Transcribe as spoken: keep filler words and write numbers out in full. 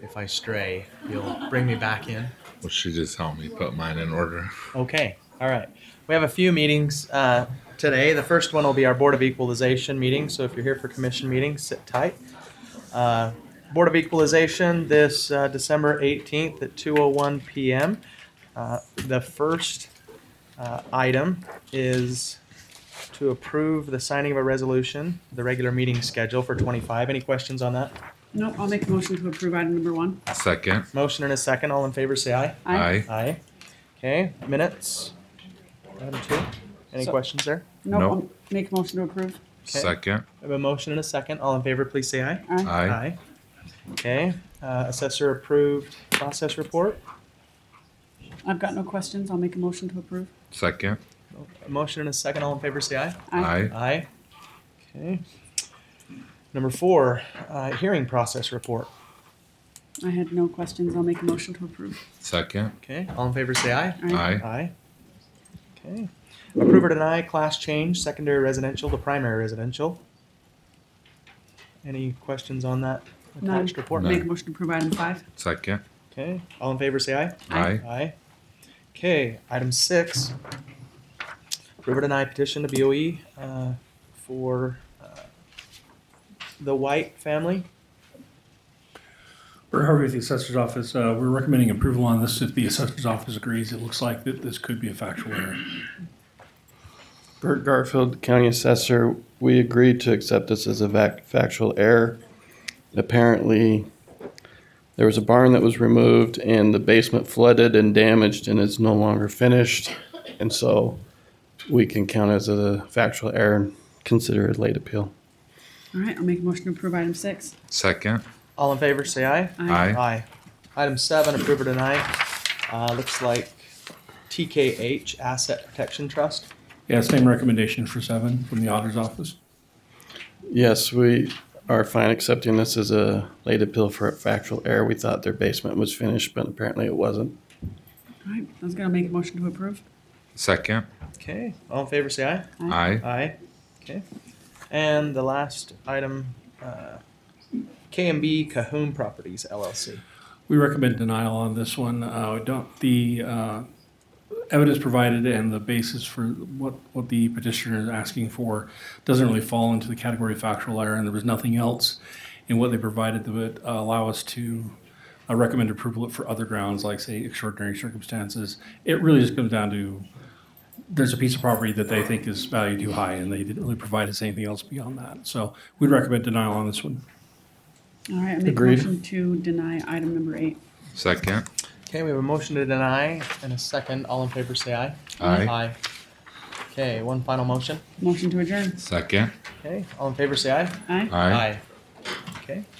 if I stray, you'll bring me back in. Well, she just helped me put mine in order. Okay, all right. We have a few meetings uh, today. The first one will be our Board of Equalization meeting, so if you're here for commission meetings, sit tight. Uh, Board of Equalization this uh, December eighteenth at two oh one p.m. Uh, the first uh, item is to approve the signing of a resolution, the regular meeting schedule for twenty-five. Any questions on that? No, I'll make a motion to approve item number one. Second. Motion and a second. All in favor, say aye. Aye. Aye. Okay, minutes. Item two. Any So- questions there? No, Nope. I'll make a motion to approve. Okay. Second. We have a motion and a second. All in favor, please say aye. Aye. Aye. Okay, uh, assessor approved process report. I've got no questions. I'll make a motion to approve. Second. A motion and a second. All in favor, say aye. Aye. Aye. Okay. Number four, uh, hearing process report. I had no questions. I'll make a motion to approve. Second. Okay, all in favor, say aye. Aye. Aye. Okay. Approve or deny class change, secondary residential to primary residential. Any questions on that None. attached report? No. Make a motion to approve item five. Second. Okay, all in favor, say aye. Aye. Aye. Okay, item six. Approve or deny petition to B O E uh, for uh, the White family. Bert Harvey with the Assessor's Office. Uh, we're recommending approval on this if the Assessor's Office agrees. It looks like that this could be a factual error. Bert Garfield, County Assessor, we agreed to accept this as a vac- factual error. Apparently, there was a barn that was removed and the basement flooded and damaged and is no longer finished. And so we can count it as a factual error and consider it late appeal. All right, I'll make a motion to approve item six. Second. All in favor, say aye. Aye. Aye. Item seven, approve or deny. Uh, looks like T K H Asset Protection Trust. Yeah, same recommendation for seven from the Auditor's Office. Yes, we are fine accepting this as a late appeal for a factual error. We thought their basement was finished, but apparently it wasn't. All right, I was gonna make a motion to approve. Second. Okay, all in favor, say aye. Aye. Aye. Okay. And the last item, uh, K M B Cahoon Properties L L C. We recommend denial on this one. Uh, we don't, the uh, evidence provided and the basis for what, what the petitioner is asking for doesn't really fall into the category of factual error, and there was nothing else in what they provided that would uh, allow us to uh, recommend approval for other grounds, like, say, extraordinary circumstances. It really just comes down to there's a piece of property that they think is valued too high, and they didn't really provide us anything else beyond that. So we'd recommend denial on this one. All right, I make a Agreed. motion to deny item number eight. Second. Okay, we have a motion to deny and a second. All in favor, say aye. Aye. Aye. Okay, one final motion. Motion to adjourn. Second. Okay, all in favor, say aye. Aye. Aye. Okay.